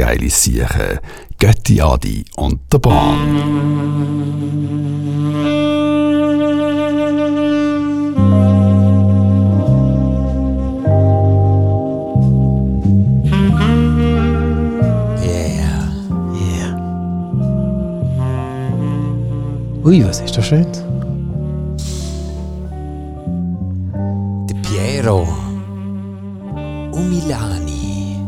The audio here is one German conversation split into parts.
geile Siechen. Götti Adi und der Bahn. Ui, was ist das schön? De Piero Umilani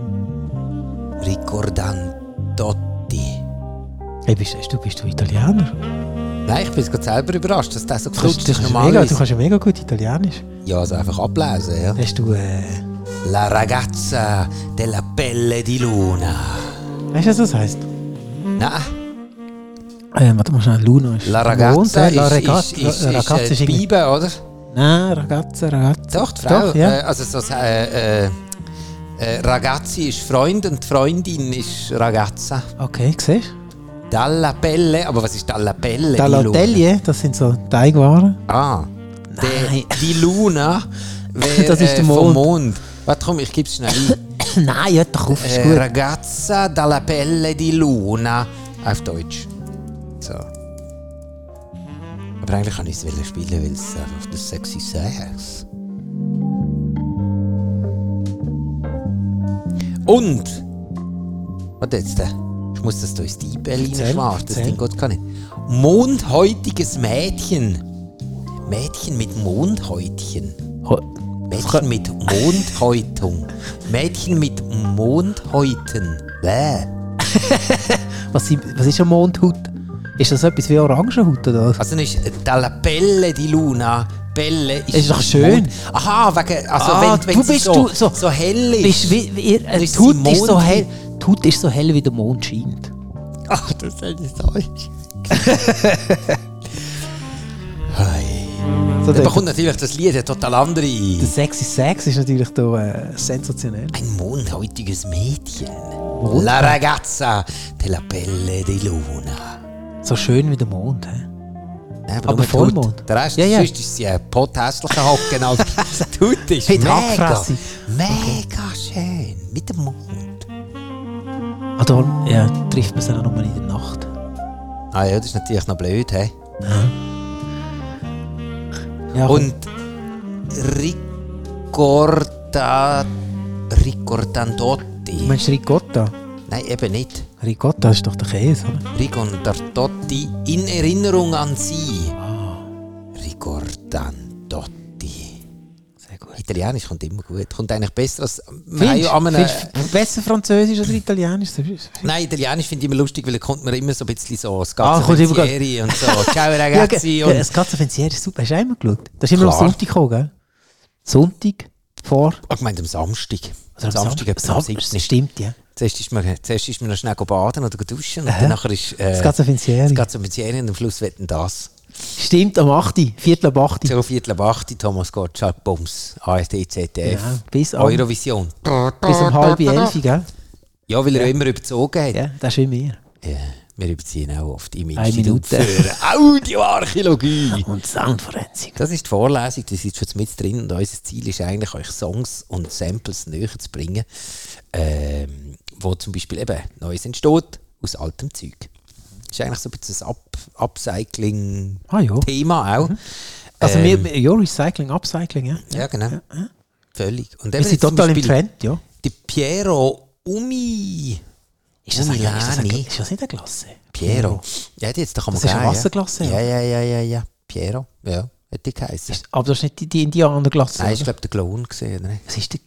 Ricordandotti. Hey, bist du Italiener? Nein, ich bin gerade selber überrascht, dass das so Du geflutscht ist. kannst ja mega gut Italienisch. Ja, also einfach ablesen, ja. Hast du, La ragazza della pelle di luna. weißt du, was das heisst? Nein, Warte mal schnell, Luna ist La ragazza Ragazza ist irgendwie- Bibe, oder? Nein, Ragazza. Doch, die Frau. Doch, ja. Also so, Ragazzi ist Freund und die Freundin ist Ragazza. Okay, siehst du? Dalla pelle, aber was ist Dalla pelle di Dalla luna? Atelier, das sind so Teigwaren. Ah, Nein. die Luna wäre Das ist der vom Mond. Mond. Warte, komm, ich gebe es schnell ein. Nein, ja, doch, ist gut. Ragazza dalla pelle di luna. Auf Deutsch. So. Aber eigentlich kann ich es spielen, weil es einfach das sexy Sex. Und, warte jetzt, ich muss das hier ins Deep-L schwarz, das erzähl. Ding geht gar nicht. Mondhäutiges Mädchen. Mädchen mit Mondhäutchen. Mädchen mit Mondhäutung. Mädchen mit Mondhäuten. Bäh. Was ist eine Mondhaut? Ist das etwas wie Orangenhaut oder was? Also ist dalla pelle di luna. Pelle Ist doch schön. Aha, wegen, also wenn du sie bist so hell ist. Bist wie, die ist Haut sie ist so Mond- hell. Die Haut ist so hell, wie der Mond scheint. Ach, das ist Deutsch. Hey. So, Da der, bekommt natürlich das Lied eine total andere. der sexy Sex ist natürlich da sensationell. Ein mondhäutiges Mädchen. La ragazza della pelle di luna. So schön wie der Mond. He? Ja, Aber nur die Vollmond. Haut. Der Rest Ja, ja. sonst ist sie ein pothässlicher Hocken. Also, die Haut ist Mit mega, Hackfresse. mega schön. Mit dem Mond. Ah, da trifft man sie auch nochmal in der Nacht. Ah ja, das ist natürlich noch blöd, hä? Ja, Und Ricordandotti. du meinst Ricotta? Nein, eben nicht. Ricotta ist doch der Käse, oder? Ricordandotti in Erinnerung an sie. Ricordandotti. Sehr gut. Italienisch kommt immer gut. Kommt eigentlich besser als... Wir haben Findest ja an einem- du besser Französisch oder Italienisch? Nein, Italienisch finde ich immer lustig, weil da kommt man immer so ein bisschen so kommt immer Scazzavenzieri und so. Ciao ragazzi. Ja, und das Scazzavenzieri ist super. Hast du einmal geschaut? Das ist immer am Klar. Sonntag gekommen, gell? Sonntag vor... Ich meine am Samstag. Oder Am Samstag etwa am 17. Stimmt, ja. Zuerst ist man noch schnell baden oder duschen und dann nachher ist Scazzavenzieri. Scazzavenzieri und am Schluss wetten das. Stimmt, am 8. Viertel ab 8. So Viertel ab 8, Thomas Gottschalk, Bums, ARD, ZDF, Ja, bis Eurovision. Bis um 10:30, gell? Ja, weil er immer überzogen hat. Ja, das ist wie mir. Ja, wir überziehen auch oft im Eine Institut Minute. für Audioarchäologie. Und Soundforensik. Das ist die Vorlesung, das ist schon mit drin und unser Ziel ist eigentlich, euch Songs und Samples näher zu bringen, wo zum Beispiel eben Neues entsteht aus altem Zeug. Das ist eigentlich so ein bisschen das Upcycling-Thema auch. Also Recycling, Upcycling, ja. Ja, genau. Völlig. Und Wir eben sind zum total im Beispiel Trend, ja. Die Piero Umilani. Ist das nicht eine Klasse? Piero. Ja, jetzt, da kann man Das ist eine gehen, Wasserglasse, ja. ja. Ja. Piero, ja, hätte ich geheißen. Aber das ist nicht die Indianerglasse. Nein, ich oder? glaube, der Clown gesehen. Ne? Was ist der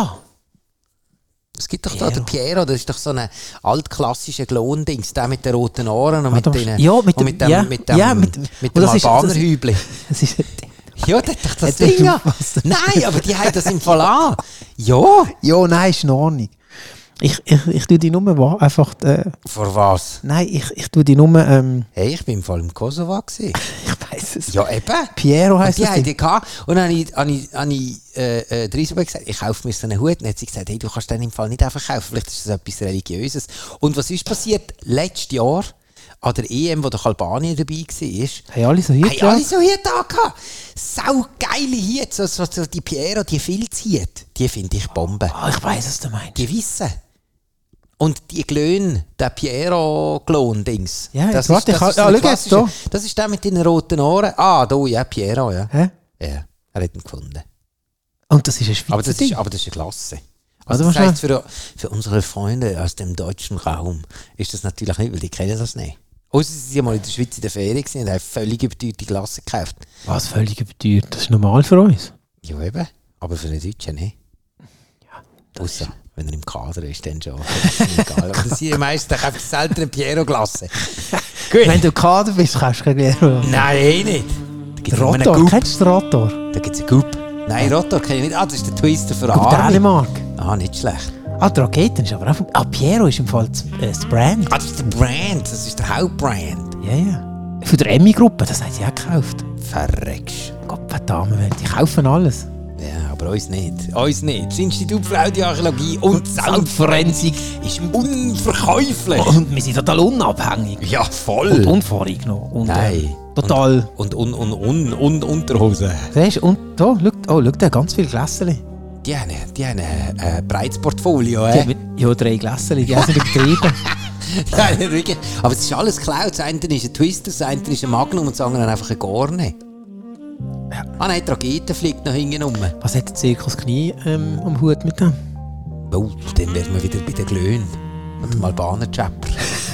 Es gibt doch da den Piero, das ist doch so ein altklassischer Klon-Dings, der mit den roten Ohren und mit Warte, den ja, mit dem- und mit dem, ja, mit dem, ja, mit und dem das ist- Albanerhübli. Das ist Ja, das ist doch das Hat der Ding. was? Nein, aber die haben das im Fall an. Ja. ja, nein, ist in Ordnung. Ich tue die Nummer einfach... Vor was? nein, ich tue die Nummer... Hey, ich bin im Fall im Kosovo gewesen. ich weiss es. Ja, eben. Piero Und heisst die das haben Ding. die gehabt. Und dann habe ich der Isabel gesagt, ich kaufe mir so einen Hut. Und dann hat sie gesagt, hey, du kannst den im Fall nicht einfach kaufen. Vielleicht ist das etwas Religiöses. Und was ist passiert? Letztes Jahr an der EM, wo doch Albanien dabei war, Haben alle so hier haben alle so Hüte gehabt. Sau geile Hüte. So die Piero, die Filzhüte. Die finde ich Bombe. Ich weiss, was du meinst. Die wissen. Und die Glöhn, der Piero-Glöhn-Dings. Ja, jetzt das warte, ist, ich das kann- ist schau jetzt da. Das ist der mit den roten Ohren. Ah, da, ja, Piero, ja. Hä? Ja, er hat ihn gefunden. Und das ist ein Schweizer Aber das Ding. ist eine Klasse. Also Also das wahrscheinlich- heißt, für unsere Freunde aus dem deutschen Raum ist das natürlich nicht, weil die kennen das nicht. Außer sie sind mal in der Schweiz in der Ferien gewesen und haben völlig überteuerte Klasse gekauft. Was völlig überteuert. Das ist normal für uns. Ja, eben. Aber für den Deutschen nicht. Außer, wenn er im Kader ist, dann schon. Das ist mir egal. Aber das sind die meisten, kaufen selten eine Piero-Klasse. Gut. Wenn du Kader bist, kannst du kein Gero. Nein, eh nicht. Da gibt es einen Rotor, Gup. kennst du den Rotor? Da gibt es einen Gup. Nein, Rotor kenne ich nicht. Ah, das ist der Twister für Gup Arme. Dänemark. Ah, nicht schlecht. Ah, die Raketen ist aber auch... Piero ist im Fall das Brand. Ah, das ist der Brand. Das ist der Hauptbrand. Ja, ja. Von der Emmy-Gruppe, das haben sie auch gekauft. Verreckst. Gott verdammt, die kaufen alles. Ja, aber uns nicht. Uns nicht. Das Institut für Audioarchäologie und Soundforensik ist unverkäuflich. Und wir sind total unabhängig. Ja, voll. Und unvoreingenommen. Und, Nein. total... Und Unterhose. Siehst du, und da, schau, da, ganz viele Gläschen. Die haben ein breites Portfolio. Die haben, ja, 3 Gläschen, die haben sie betrieben. Ja, wirklich. Aber es ist alles geklaut. Das eine ist ein Twister, das eine ist ein Magnum und das andere einfach ein Gorne. Ja. Ah nein, die Rakete fliegt noch hinten rum. Was hat der Zirkus Knie am Hut mit dem? Oh, dann wären wir wieder bei den Glöhn. Und dem Albaner-Chapper.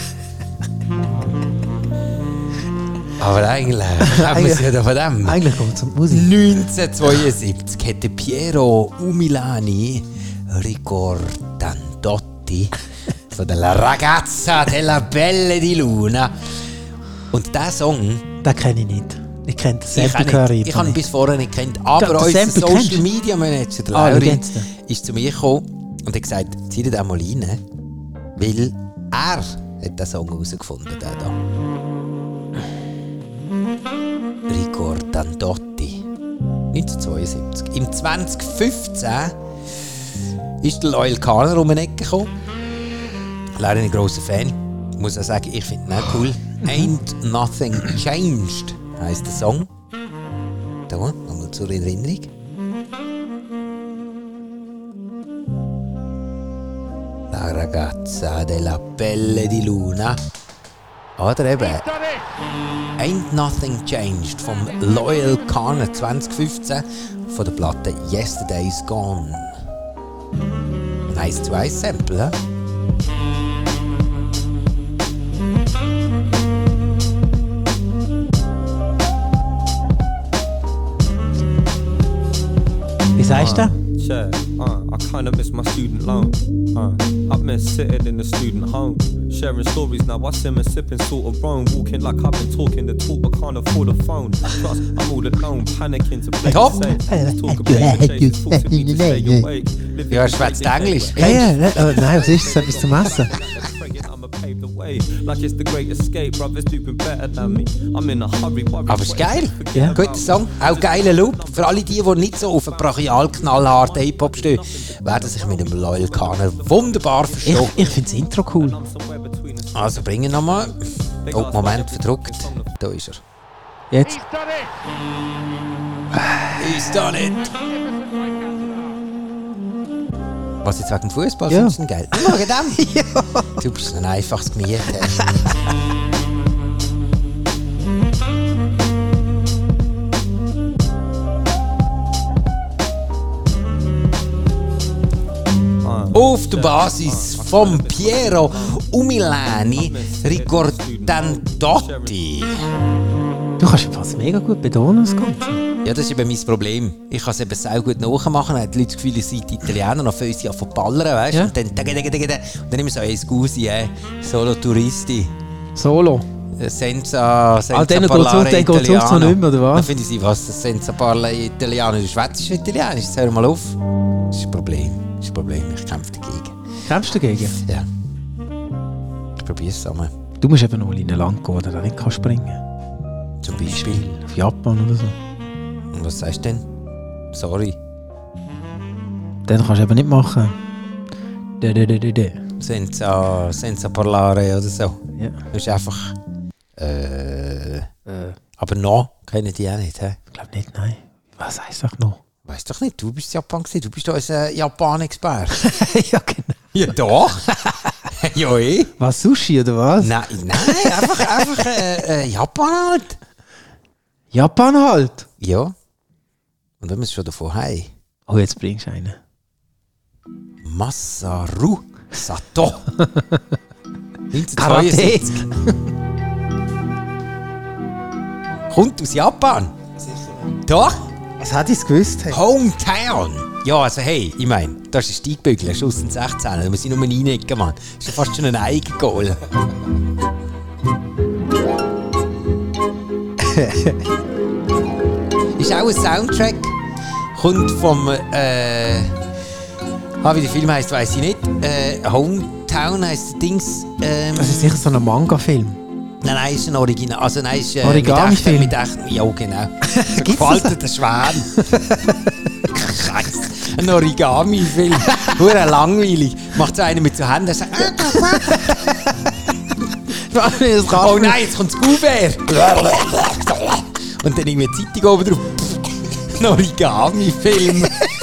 Aber eigentlich haben wir es ja da von dem. Eigentlich kommt es um die Musik. 1972 hatte Piero Umilani Ricordandotti von der La Ragazza della Belle di Luna. Und diesen Song, Den kenne ich nicht. Ich kenne den ich Sample habe ihn bis vorher nicht gekannt, aber Den unser Sample Social kennst du? Media Manager, der Ah, Lauri, wie geht's denn? ist zu mir gekommen und hat gesagt, zieh den mal rein, weil er hat den Song herausgefunden, der da. Ricordandotti. 1972. Im 2015 ist der Loyal Kahner um die Ecke gekommen. Leider ein grosser Fan. Ich muss auch sagen, ich finde ihn auch cool. Ain't Nothing Changed heisst der Song. Da, nochmal zur Erinnerung. La Ragazza della Pelle di Luna. Oder eben Ain't Nothing Changed vom Loyal Kahner 2015 von der Platte Yesterday's Gone. Ein 1:1 Sample, he? Wie sagst du? Check, I kinda miss my student loan. I've been sitting in the student home, sharing stories now. I sim and sipping sort of wrong, walking like I've been talking the talk, but can't afford a phone. Plus, I'm all alone, panicking to play Top. it safe. Talk about chase, forcing me to stay awake. Ja, er schwätzt Englisch. Ja, ja, nein, was ist das? Etwas zum Essen? Like it's the great escape, brothers doing better than me. I'm in a hurry, worried. Aber ist geil. Ja. Guter Song. Auch geiler Loop. Für alle die nicht so auf einen brachial knallharten Hip-Hop stehen, werden sich mit dem Loyal Kahner wunderbar verstehen. Ich finde das Intro cool. Also bringen wir nochmal. Oh, Moment, verdruckt. Da ist er. Jetzt. Ist da nicht. Was jetzt wegen dem Fußball Ja. findest du denn geil? Ich mag dem. Ja. Du bist ein einfaches Gemüt. Auf der Basis von Piero Umilani Ricordandotti. Du kannst ja fast mega gut betonen, das Ganze. Ja, das ist eben mein Problem. Ich kann es eben sehr gut nachmachen. Dann haben die Leute das Gefühl, ihr seid Italiener, noch für uns ja von ballern, weißt du? Ja. Und dann immer so, scusi, solo turisti. Solo. Senza Denen geht's parlare auf, denen geht's auf italiano. so nicht mehr, oder was? Dann finde ich sie, was, senza parlare italiano, du schwätzt italienisch, jetzt hör mal auf. Das ist ein Problem, ich kämpfe dagegen. Kämpfst du dagegen? Ja. Ich probiere es einmal. Du musst eben noch in ein Land gehen, wo du nicht kannst springen. Zum Beispiel. Auf Japan oder so. Und was sagst du denn? Sorry. Den kannst du eben nicht machen. Senza parlare oder so. Ja. Das ist einfach... Aber noch kennen die auch nicht, hä? Ich glaube nicht, nein. Was heisst das noch? Weiss doch nicht, du bist Japan gewesen, du bist unser Japan-Experte. Ja, genau. Ja, doch. Ja, eh. Was, Sushi oder was? Nein, einfach Japan halt. Japan halt. Ja. Und wenn wir es schon davon haben. Oh, jetzt bringst du einen. Masaru Sato. 1972. Karate. Kommt aus Japan. Doch. Was hätte ich gewusst? Hey? Hometown. Ja, also hey, ich meine, das ist ein Steigbügel, Schuss in 16, da muss ich nur reinnicken, Mann. Das ist ja fast schon ein Eigengoal. Ist auch ein Soundtrack. Kommt vom, wie der Film heisst, weiss ich nicht. Hometown heisst das Dings. Das ist sicher so ein Manga-Film. Nein, ist ein Original. Also nein, ist Origami-Film? mit echten. Ja, genau. So Gibt's gefalteter Schwan. Scheiße. Ein Origami-Film. Nur langweilig. Macht so einer mit so Händen. Sagt, oh nein, jetzt kommt das Goubert. Und dann irgendwie eine Zeitung oben drauf. Ein Origami-Film.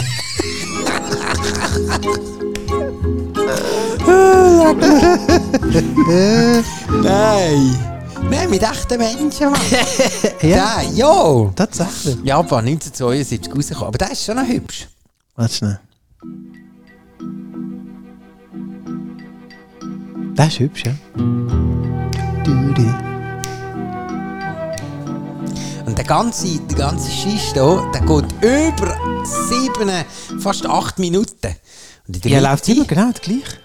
Nein, mit echten Menschen, Mann. Ja. Ja. Tatsächlich. Japan 1972 rausgekommen. Aber der ist schon noch hübsch. Warte schnell. Das ist hübsch, ja. Und der ganze Schiss hier, der geht über 7, fast 8 Minuten. Und in der Ja, Mitte- läuft immer genau das gleiche.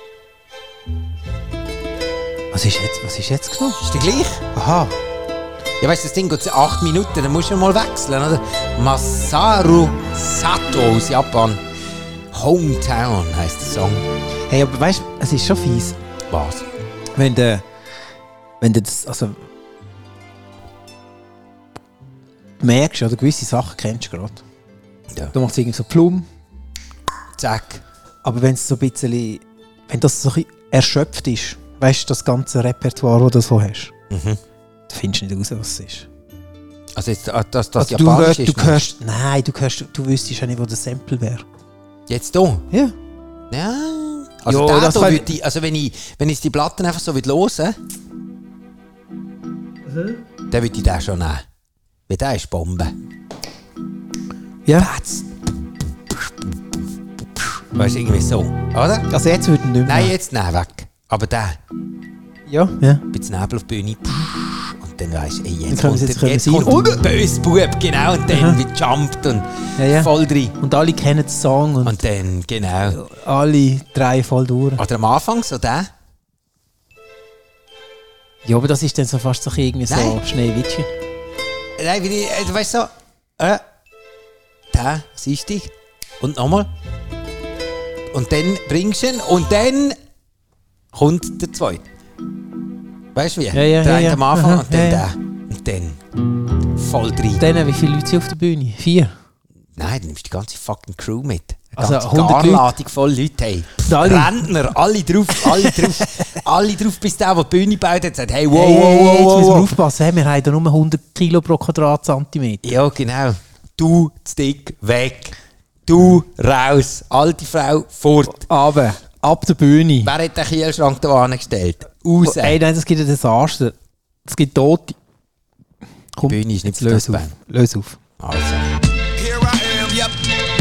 Was ist jetzt genommen? Ist der gleich? Aha. Ja, weißt du, das Ding geht 8 Minuten, dann musst du mal wechseln, oder? Masaru Sato aus Japan. Hometown heisst der Song. Hey, aber weißt du, es ist schon fies. Was? Wenn du das, also... Du merkst, oder gewisse Sachen kennst du gerade. Ja. Du machst irgendwie so Plum. Zack. Aber wenn es so ein bisschen... Wenn das so ein bisschen erschöpft ist, weißt du, das ganze Repertoire, das du so hast, Mhm. du findest nicht raus, was es ist. Also jetzt, das Also Japanisch ist... du wüsstest ja nicht, wo der Sample wäre. Jetzt hier? Ja. Ja. Also, Ja, der das hier kann- würde ich, also wenn ich die Platten einfach so hören dann würde ich den schon nehmen. Weil der ist Bombe. Ja. Patz. Weißt du, irgendwie so, oder? Also jetzt würde ich nicht mehr. Nein, jetzt nein, weg. Aber der, Ja. Ja. ein bisschen Nebel auf die Bühne. Und dann weisst du, ey, jetzt können kommt, sie jetzt jetzt sein. kommt der böse Bub, genau. Und dann wird jumpt und Ja. voll drin. Und alle kennen den Song und Und dann, genau. alle drei voll durch. Oder am Anfang so der. Ja, aber das ist dann so fast so irgendwie so Nein. Schneewittchen. Nein, wie du weißt so, der, siehst du, und nochmal. Und dann bringst du ihn und dann kommt der zweite. Weißt du wie? Ja, der eine ja. am Anfang Aha, und dann ja, der. Und dann voll drin. Dann, wie viele Leute sind auf der Bühne? 4. Nein, dann nimmst du die ganze fucking Crew mit. Eine Also ganze 100 Garladung voll Leute. Hey. Alle. Rentner, alle drauf. Alle drauf, bis der die Bühne gebaut hat, sagt, hey, wow, Hey, wow, jetzt wow, müssen wir wow. aufpassen, hey, wir haben da nur 100 Kilo pro Quadratzentimeter. Ja, genau. Du, Stick, weg. Du, raus. Alte Frau, fort. Aber ab der Bühne. Wer hat den Kielschrank da angestellt? Raus. Hey, nein, das gibt ein Desaster. Es gibt Tote. Komm, Die Bühne ist nicht jetzt löse für das auf. Band. Löse auf. Also. Here I am, yep.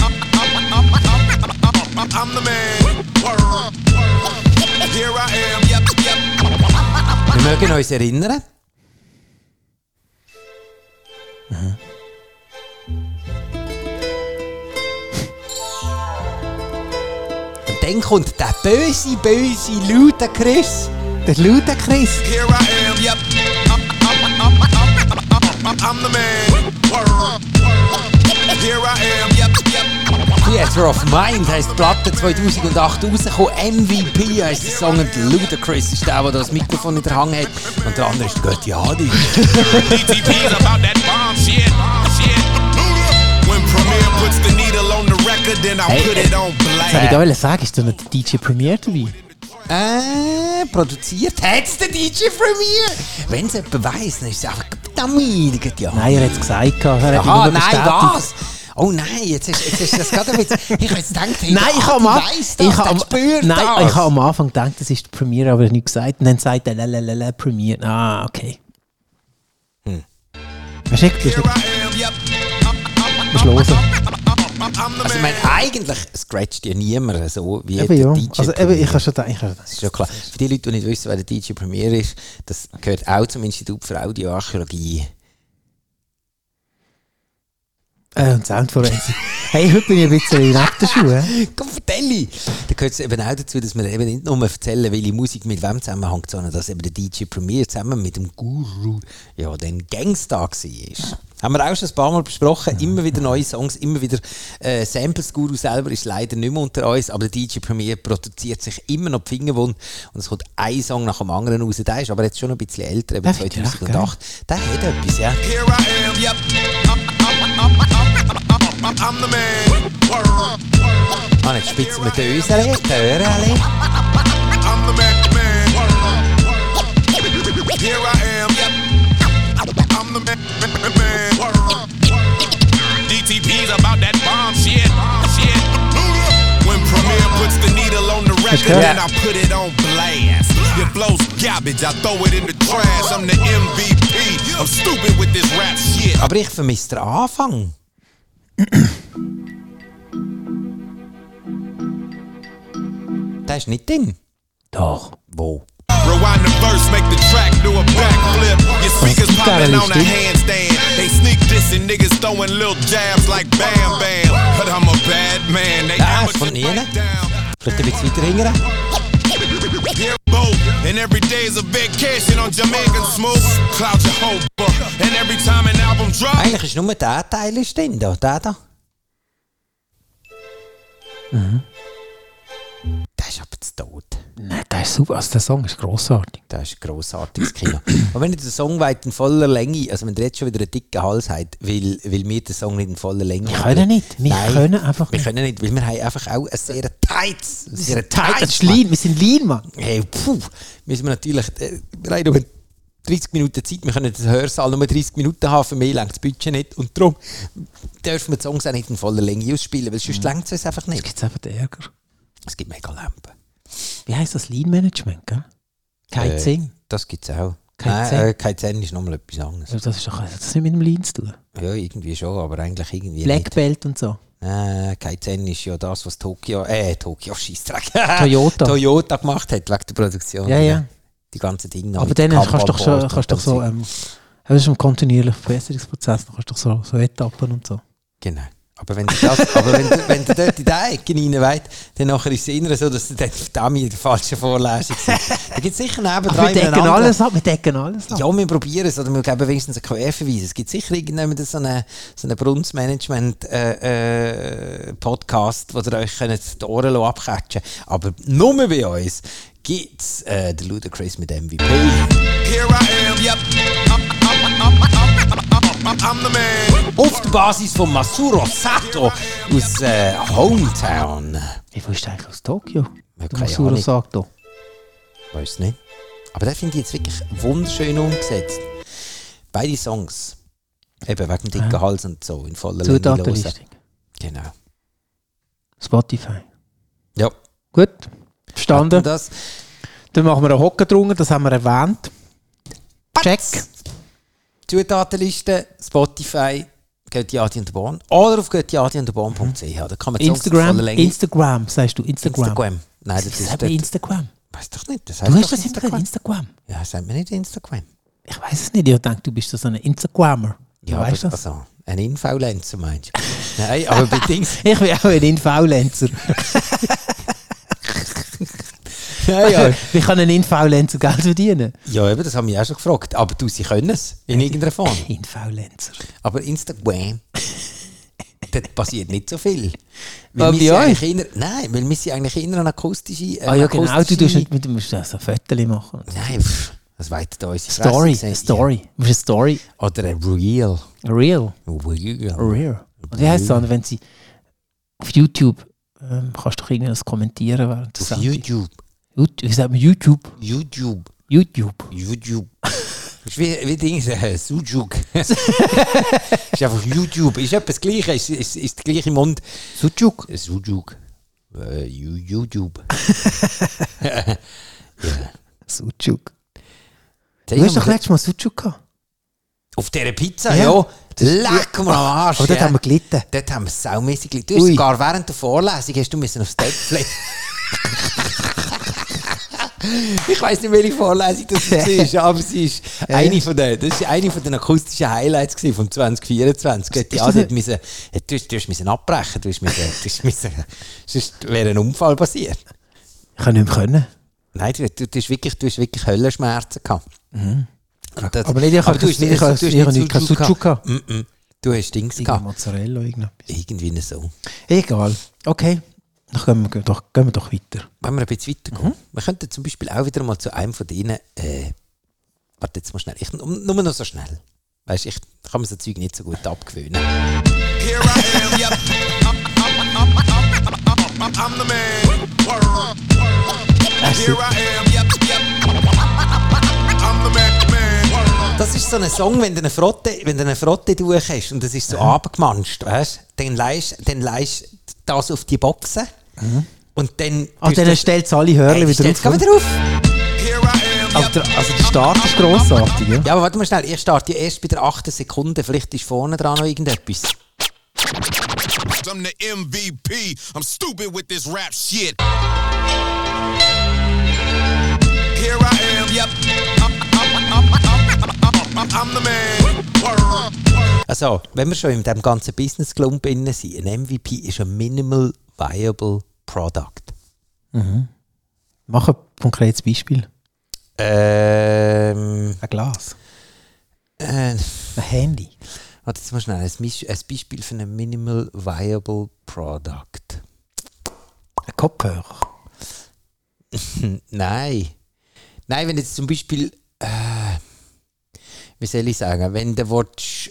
I'm the man. Here I am, yep, yep. Wir mögen uns erinnern. Und dann kommt der böse Ludacris. Der Ludacris. Here I am, yep. I'm the man. Here I am, yep, yep. Theater of Mind heisst die Platte 2008 rausgekommen. MVP heisst der Song und Ludacris ist der das Mikrofon in der Hand hat. Und der andere ist Götti Adi. DTP's about that bomb shit. Shit. When Premier puts the needle on the record, then I put it on Was soll ich blast. da sagen? Ist da noch der DJ Premier dabei? Produziert hat's der DJ Premier. Wenn es jemand weiss, dann ist es einfach Tamid, ja. Nein, er hat es gesagt. Er hat Aha, nur nein, bestätigt. was? Oh nein, jetzt ist das gerade ein bisschen... Ich habe jetzt gedacht, hey, Nein, ich habe ich habe am Anfang gedacht, das ist die Premiere, aber nicht gesagt. Und dann sagt er Premiere. Ah, okay. Verschickt ist nicht. Los. Also ich meine, eigentlich scratcht ja niemand so wie Eben, der ja. DJ Also Premier. eben, ich habe schon gedacht. Das ist schon klar. Für die Leute, die nicht wissen, wer der DJ Premier ist, das gehört auch zum Institut für Audioarchäologie. Und Soundforensik. Hey, heute bin ich ein bisschen in den Schuhen. Komm, erzähl! Da gehört es eben auch dazu, dass wir eben nicht nur erzählen, welche Musik mit wem zusammenhängt, sondern dass eben der DJ Premier zusammen mit dem Guru ja dann Gangstar war. Haben wir auch schon ein paar Mal besprochen. Immer wieder neue Songs, immer wieder Samples. Guru selber ist leider nicht mehr unter uns, aber der DJ Premier produziert sich immer noch die Fingerwund und es kommt ein Song nach dem anderen raus. Der ist aber jetzt schon ein bisschen älter, eben 2008. Der hat etwas, ja. Here I am, yep. I'm the man. Ah, jetzt spitzen wir die Öseli, die Öreli. I'm the man. Here I am, yep. I'm the man. DTP's about that bomb shit. When Premier puts the needle on the record, then I put it on blast. It flows garbage, I throw it in the trash. I'm the MVP. I'm stupid with this rap shit. Aber ich vermisse den Anfang. Der ist nicht drin. Doch. Wo? Rewind the verse, make the track do a backflip. Your speakers popping on a handstand. They sneak dissing niggas throwing little jabs like Bam Bam. But I'm a bad man. They Ah, ist von ihnen. Vielleicht ein bisschen weiter hingern. And every day is a vacation on Jamaican smooth. Cloud Jehovah. And every time an album drops. Eigentlich ist nur der Teil ist drin, da. Der da. Der ist aber zu tot. Nein, der ist super. Also der Song ist grossartig. Das ist ein grossartiges Kino. Aber wenn ihr den Song weit in voller Länge, also wenn ihr jetzt schon wieder einen dicken Hals habt, weil wir den Song nicht in voller Länge Wir können nicht. Wir können einfach Wir nicht. können nicht, weil wir haben einfach auch ein sehr tightes, Das ist lean. Wir sind lean, Mann. Hey, müssen wir natürlich, wir haben nur 30 Minuten Zeit, wir können den Hörsaal nur 30 Minuten haben, für mehr längt das Budget nicht und darum dürfen wir die Songs auch nicht in voller Länge ausspielen, weil sonst längt es uns einfach Jetzt nicht. gibt es einfach den Ärger. Es gibt mega Lampen. Wie heisst das? Lean Management, gell? Kein Zing. Das gibt es auch. Kein Kein Zen ist nochmal etwas anderes. Das ist doch das nicht mit dem Lean zu tun. Ja, irgendwie schon, aber eigentlich irgendwie Black nicht. Belt und so. Kein Zen ist ja das, was Tokyo Scheissdreck. Toyota gemacht hat, wegen der Produktion. Ja. Die ganzen Dinge. Aber dann kannst du doch so, das ist ein kontinuierlicher Verbesserungsprozess, dann kannst du doch so Etappen und so. Genau. Aber wenn du dort in die Ecke rein wollt, dann nachher ist es immer so, dass du dort verdammt in der falschen Vorlesung bist. Da gibt es sicher nebendran... Wir decken alles ab. Ja, wir probieren es, oder wir geben wenigstens einen Querverweis. Es gibt sicher irgendjemanden so einen Brunsmanagement-Podcast, wo ihr euch die Ohren abkatschen könnt. Aber nur bei uns gibt es den Ludacris mit MVP. Here I am, yep. I'm the man. Auf der Basis von Masuro Sato aus Hometown. Wie viel ist eigentlich aus Tokio? Ja, Der Masuro Sato. Weiß nicht. Aber den finde ich jetzt wirklich wunderschön umgesetzt. Beide Songs. Eben wegen dem dicken Hals und so in voller Länge hören. Zutatenlistung. Genau. Spotify. Ja. Gut. Verstanden. Das. Dann machen wir einen Hocker drunter, das haben wir erwähnt. Check. Zutatenliste, Spotify, Götti-Adi und der Born. Oder auf götti-adi-und-der-born.ch. Da kann man Instagram, sagst du Instagram. Nein, das ist dort. Instagram. Weiß doch nicht. Das Du heißt hast doch das Instagram. Ja, sagt mir nicht Instagram. Ich weiß es nicht. Ich denke, du bist so ein Instagrammer. Ja, weißt du das? also ein Influencer meinst du? Nein, aber bei Dings. Ich bin auch ein Influencer. Ja. Wie kann ein Influencer Geld verdienen? Ja, eben, das haben wir auch schon gefragt. Aber sie können es in irgendeiner Form. Influencer. Aber Instagram, dort passiert nicht so viel. Aber wir bei euch? Nein, weil wir sind eigentlich eher eine akustische... Ja, genau. Du musst so ein Foto machen. Nein, das weitet uns. Story. Du musst eine Story. Oder ein Reel. Real. Und wie heisst es dann, wenn sie auf YouTube kannst du doch irgendwas kommentieren während auf YouTube. Wie sagt man YouTube? YouTube. ist wie Ding, Sujuk. Ist einfach YouTube. Ist etwas Gleiches. Ist der gleiche Mund. Sujuk. Sujuk. YouTube. Ja. Sujuk. Du hast doch letztes Mal Sujuk gehabt. Auf dieser Pizza, ja. Leck mal am Arsch. Aber dort haben wir gelitten. Dort haben wir saumässig gelitten. Du hast sogar während der Vorlesung hast du aufs Deckfläche. Ich weiss nicht, welche Vorlesung das war, aber sie ist eine von den akustischen Highlights von 2024. Ja, du musst abbrechen, sonst wäre ein Unfall passiert. Ich kann nicht mehr können. Nein, du hast wirklich Höllenschmerzen gehabt. Mhm. Aber nicht, ich habe nicht Sujuk gehabt. Du hast Dings gehabt. Mozzarella irgendetwas. Irgendwie so. Egal. Okay. Dann gehen wir doch weiter. Wenn wir ein bisschen weitergehen. Wir könnten zum Beispiel auch wieder mal zu einem von denen. Warte jetzt mal schnell. Nur noch so schnell. Weißt du, ich kann mir so Zeug nicht so gut abgewöhnen. Here I am, yep. I'm the man. Here I am, yep. I'm the man. Das ist so ein Song, wenn du eine Frotte durch hast und das ist so abgemanscht, weißt du? Dann leist das auf die Boxen und dann... dann stellt es alle Hörler wieder auf. Also der Start ist grossartig, ja? Ja, aber warte mal schnell, ich starte erst bei der 8. Sekunde, vielleicht ist vorne dran noch irgendetwas. I'm the MVP, I'm stupid with this rap shit. Here I am, yep. I'm the man. Also, wenn wir schon in diesem ganzen Business-Klump drin sind, ein MVP ist ein Minimal Viable Product. Mach ein konkretes Beispiel. Ein Glas. Ein Handy. Warte jetzt mal schnell, ein Beispiel für ein Minimal Viable Product. Ein Kopfhörer. Nein, wenn jetzt zum Beispiel... wie soll ich sagen, wenn du willst,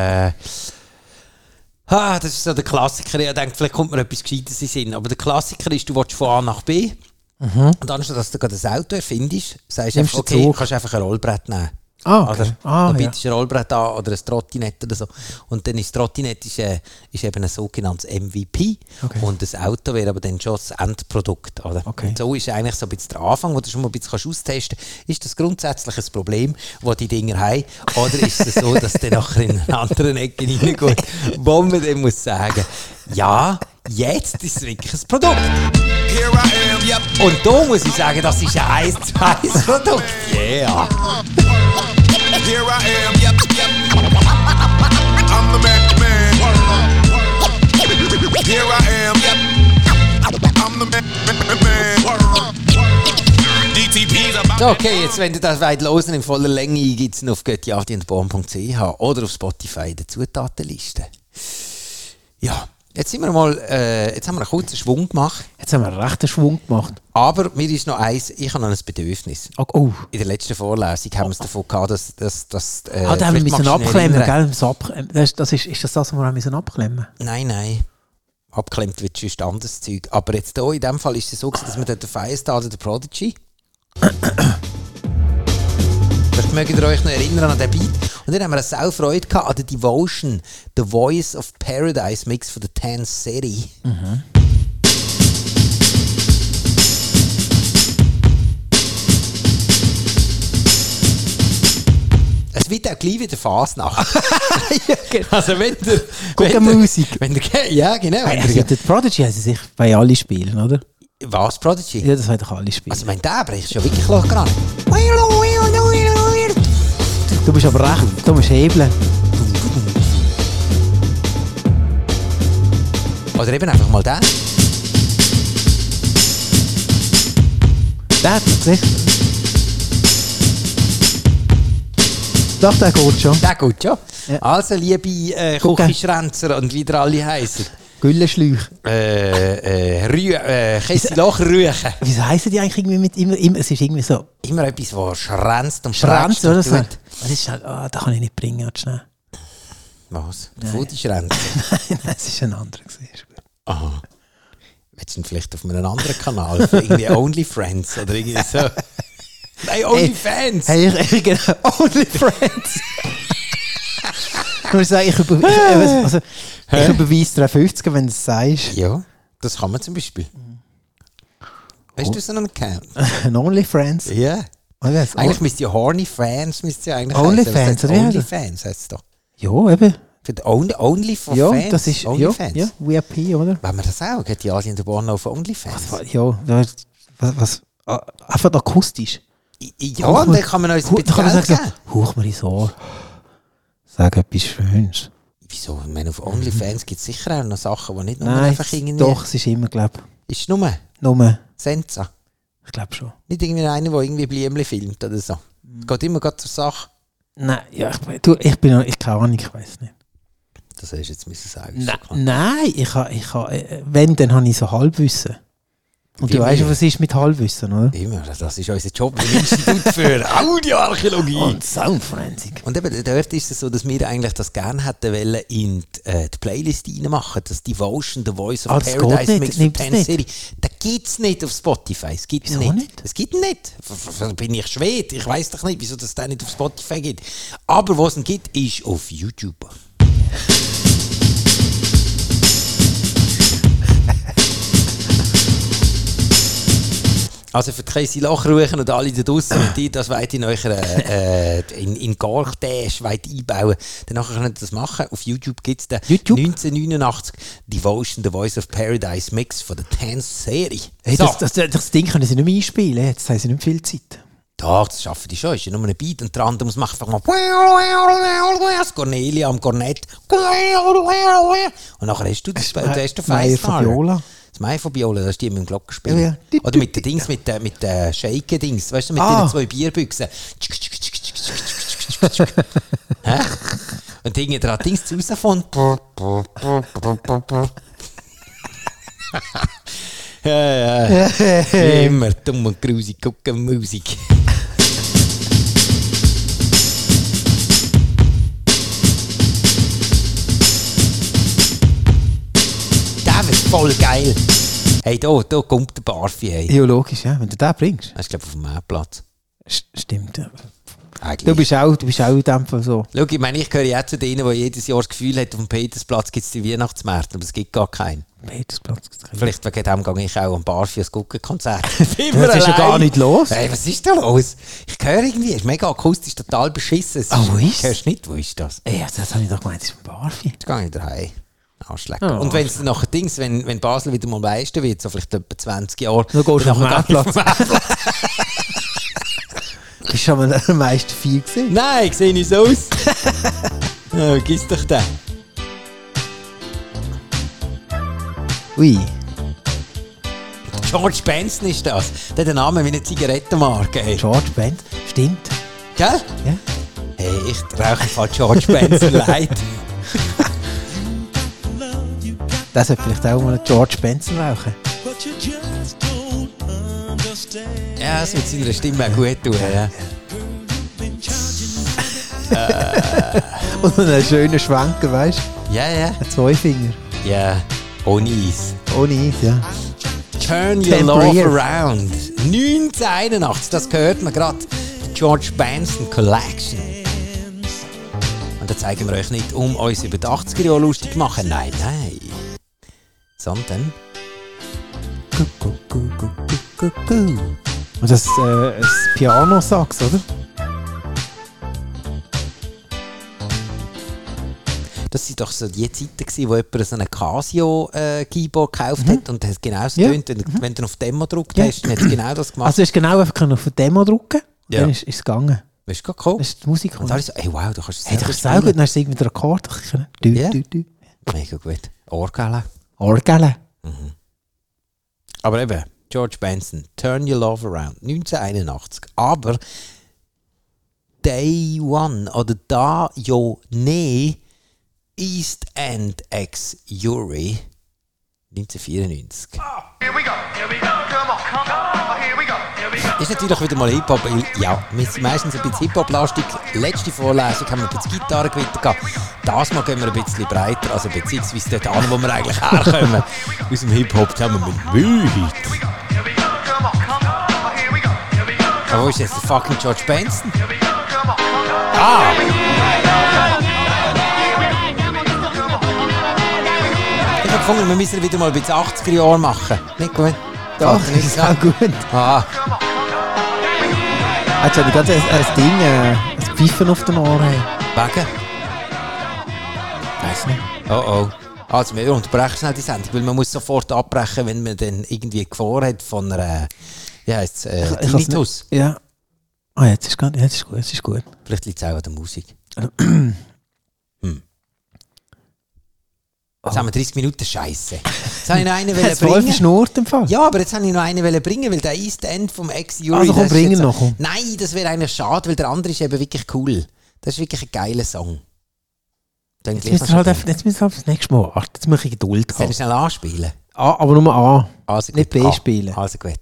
das ist so der Klassiker, ich denke, vielleicht kommt mir etwas Gescheites in den Sinn, aber der Klassiker ist, du willst von A nach B und anstatt dass du gerade das Auto erfindest, sagst du einfach, okay, kannst einfach ein Rollbrett nehmen. Okay. Dann bietest du ein Rollbrett an oder ein Trottinett oder so. Und dann ist das Trottinett ist eben ein sogenanntes MVP. Okay. Und das Auto wäre aber dann schon das Endprodukt. Oder? Okay. Und so ist eigentlich so ein bisschen der Anfang, wo du schon mal ein bisschen austesten kannst. Ist das grundsätzlich ein Problem, das die Dinger haben? Oder ist es so, dass du nachher in eine andere Ecke reingeht, wo man dann muss sagen, ja, jetzt ist es wirklich ein Produkt. Here I am, yep. Und da muss ich sagen, das ist ein 1:1 Produkt. Yeah. Here I am, yep. I'm the man. Here I am, yep. I'm the man. DTP's about. So, okay, jetzt, wenn du das weit hören in voller Länge, gibt es auf göttiadiundborn.ch oder auf Spotify in der Zutatenliste. Ja. Jetzt haben wir einen kurzen Schwung gemacht. Jetzt haben wir einen rechten Schwung gemacht. Aber mir ist noch eins, ich habe noch ein Bedürfnis. Oh. In der letzten Vorlesung haben wir es davon gehabt, dass da haben wir müssen abklemmen, gell? Ist das, was wir müssen abklemmen? Nein. Abklemmt wird schon anderes Zeug. Aber jetzt hier, in dem Fall ist es so, dass wir den Firestar oder den Prodigy. Vielleicht mögt ihr euch noch erinnern an den Beat. Und dann haben wir eine Saufreude gehabt an der Devotion, The Voice of Paradise Mix von der Tan City. Es wird auch gleich wieder Fasnacht. Ja, genau. Also wenn der... Gute Musik. Ja, genau. Der Prodigy haben sie sich bei allen spielen, oder? Was, Prodigy? Ja, das haben doch alle spielen. Also der bricht schon wirklich locker an. Du bist aber recht, du musst hebeln. Oder eben einfach mal den. Der tatsächlich. Doch, der geht schon. Der geht schon. Ja. Also, liebe Küchenschränzer und wie ihr alle heissen. Güllenschläuche. Kesselochrüchen. Wieso heissen die eigentlich irgendwie mit immer? Es ist irgendwie so. Immer etwas, was schränzt und Schranz, oder so? tut. Das ist halt, da kann ich nicht bringen, schnell. Was? Foodie-Schränzer? Nein, es ist ein anderer gesehen. Aha. Willst du ihn vielleicht auf einem anderen Kanal? Für irgendwie OnlyFriends oder irgendwie so? Nein, OnlyFans. Hey, genau, OnlyFans. Ich muss sagen, ich überweise dir 50, wenn du es sagst. Ja, das kann man zum Beispiel. Hast du so einen Account? Ein OnlyFans? Ja. Eigentlich müsste ja Horny Fans eigentlich OnlyFans, heißen. oder? OnlyFans heisst es doch. Ja, eben. Für die Only for Ja, Fans. das ist OnlyFans. ja, VIP, oder? Wenn wir das auch, geht die Adi und der Born auf OnlyFans. Was einfach akustisch. Ja, und dann kann man uns ein bisschen Geld geben. Huch mir ins Ohr. Sag etwas Schönes. Wieso? Ich meine, auf OnlyFans gibt es sicher auch noch Sachen, die nicht nur Nein, einfach irgendwie... doch, es ist immer, glaube Ist es nur ich. Senza? Ich glaube schon. Nicht irgendwie einer, der irgendwie Blümchen filmt oder so. Es geht immer gerade zur Sache. Nein, ja, ich keine Ahnung, ich weiß nicht. Das hast du jetzt müssen sagen. Nein, wenn, dann habe ich so Halbwissen. Und du weißt ja, was ist mit Halbwissen, oder? Immer, das ist unser Job im Institut für Audioarchäologie. Und Soundforensik. Und eben dort ist es so, dass wir eigentlich das gerne hätten wollen in die Playlist reinmachen, das Devotion, The Voice of Paradise Mix für Penn City. Das gibt es nicht auf Spotify. Es gibt Wieso nicht. Es gibt nicht. Bin ich Schwed? Ich weiss doch nicht, wieso das da nicht auf Spotify gibt. Aber was es gibt, ist auf YouTube. Also für Tracy Lachruchen und alle da draussen, wenn die das weit in Gardash weit einbauen, dann könnt ihr das machen. Auf YouTube gibt es den 1989 Devotion, The Voice of Paradise Mix von der Dance-Serie. Hey, So. das Ding können sie nicht mehr einspielen, jetzt haben sie nicht viel Zeit. Doch, das schaffen die schon. Ist ja nur ein Beat und der andere muss machen einfach mal das Cornelia am Cornett. Und nachher hast du das Meier von Viola. Das Mai von Viola, das ist die mit dem Glockenspiel. Ja. Oder mit den Dings, mit den Shaken-Dings. Weißt du, mit den 2 Bierbüchsen. Hä? Und irgendwie da hat Dings raus von. Ja. Immer dumm und grusig gucken Musik. Das ist voll geil. Hey, da kommt der Barfi. Hey. Ja, logisch, ja, wenn du den bringst. Das ist, glaube ich, auf dem Marktplatz. Stimmt, ja. Eigentlich. Du bist auch in dem Fall so. Schau, ich meine, ich gehöre ja zu denen, die jedes Jahr das Gefühl haben, auf dem Petersplatz gibt es die Weihnachtsmärkte, aber es gibt gar keinen. Petersplatz gibt's keinen. Vielleicht wegen dem gehe ich auch am Barfi ein Guckenkonzert. Das ist ja gar nicht los. Hey, was ist da los? Ich höre irgendwie, es ist mega akustisch, total beschissen. Wo ist es? Hörst du nicht, wo ist das? Ey, das habe ich doch gemeint, das ist ein Barfi. Jetzt gehe ich daheim. Anschlecken. Oh, und wenn es nachher Dings, wenn Basel wieder mal Meister wird, so vielleicht etwa 20 Jahre, dann gehst du auf den Marktplatz. Marktplatz. Bist du schon mal am meisten viel gesehen? Nein, ich sehe nicht so aus. Ja, gib's doch den. Ui. George Benson ist das. Der hat den Namen wie eine Zigarettenmarke. Hey. George Benson, stimmt. Gell? Ja. Hey, ich rauche von George Benson leid. Das sollte vielleicht auch mal einen George Benson rauchen. Ja, das mit seiner Stimme auch gut tun. Ja. Und einen schönen Schwenker, weißt du? Ja. Ein Zweifinger. Ja, ohne Eis. Ohne Eis, ja. Turn Your Love Around. 1981, das gehört man gerade. Die George Benson Collection. Und da zeigen wir euch nicht, um uns über die 80er Jahre lustig zu machen. Nein. Sondern... Und das Piano-Sax, oder? Das waren doch so die Zeiten, wo jemand so einen Casio-Keyboard gekauft hat und das genauso tönt. Wenn du auf Demo gedrückt hast, dann hat es genau das gemacht. Also du hast genau einfach auf eine Demo drücken, Ja. dann ist es gegangen. Weißt du, gekommen? Das ist die Musik. Und alle so, ey wow, du kannst es Hey, das ist sehr gut, dann hast du irgendwie den Akkord. Ja. Du. Mega gut. Orgel. Orgel. Aber eben, George Benson, Turn Your Love Around, 1981. Aber Day One oder Da Jo Ne East End X Uri 1994. Ist natürlich wieder mal Hip-Hop. Ja, wir sind meistens ein bisschen Hip-Hop-lastig. Letzte Vorlesung haben wir ein bisschen Gitarrengewitter gehabt. Das Mal gehen wir ein bisschen breiter, also beziehungsweise dort an, wo wir eigentlich herkommen. Aus dem Hip-Hop zusammen mit Mühe. Aber wo ist jetzt der fucking George Benson? Ah! Ich habe gefunden, wir müssen wieder mal ein bisschen 80er Jahre machen. Nicht gut? Doch, das ist auch gut. Ah, Jetzt habe ich gerade ein Ding, ein Pfeifen auf den Ohren. wegen? Weiß nicht. Oh. Also wir unterbrechen schnell die Sendung, weil man muss sofort abbrechen, wenn man dann irgendwie Gefahr hat von einer, wie heisst es, Tinnitus. Ja. Ah, jetzt ist gut, jetzt ist gut. Vielleicht liegt es auch an der Musik. Jetzt haben wir 30 Minuten Scheiße. Jetzt habe ich noch einen Jetzt voll bringen. verschnurrt im Fall. Ja, aber jetzt habe ich noch einen bringen, weil der East End vom Ex-Jury... Also komm, das ist bring ihn jetzt- noch, komm. Nein, das wäre eigentlich schade, weil der andere ist eben wirklich cool. Das ist wirklich ein geiler Song. Dann Jetzt müsst ihr halt auf das nächste Mal warten. Jetzt muss ich Geduld Soll haben. ich schnell anspielen? A, aber nur A. Also Nicht gut, B A. spielen. Also gut.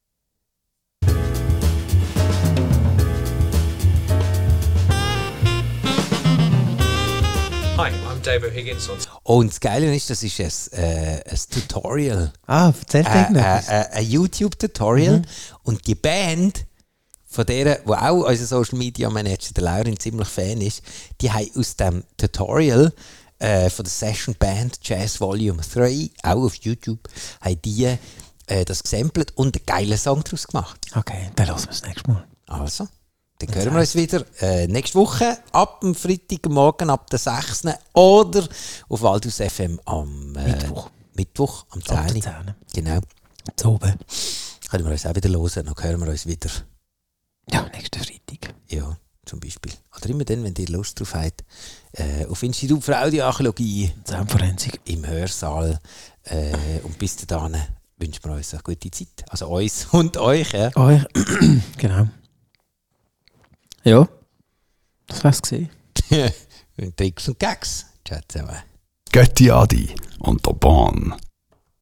Hi, I'm David Higginson. Und das Geile ist, das ist ein Tutorial. Ah, erzähl irgendetwas. Ein YouTube-Tutorial. Und die Band, von der, wo auch unser Social Media Manager, der Laurin, ziemlich Fan ist, die haben aus dem Tutorial von der Session Band Jazz Volume 3, auch auf YouTube, haben die das gesampelt und einen geilen Song daraus gemacht. Okay, dann lassen wir das nächste Mal. Also, dann hören wir uns wieder nächste Woche ab dem Freitagmorgen ab der 6. oder auf Waldhaus FM am Mittwoch am 10. Ab der 10. Genau. So oben. Können wir uns auch wieder hören, dann hören wir uns wieder. Ja, nächsten Freitag. Ja, zum Beispiel. Oder immer dann, wenn ihr Lust drauf habt, auf Institut für Audioarchäologie Soundforensik. im Hörsaal. Und bis dahin wünschen wir uns eine gute Zeit. Also uns und euch. Ja. Euch. Genau. Ja. Das war's gesehen. Und Tricks und Gags. Ciao zusammen. Götti Adi und der Bahn.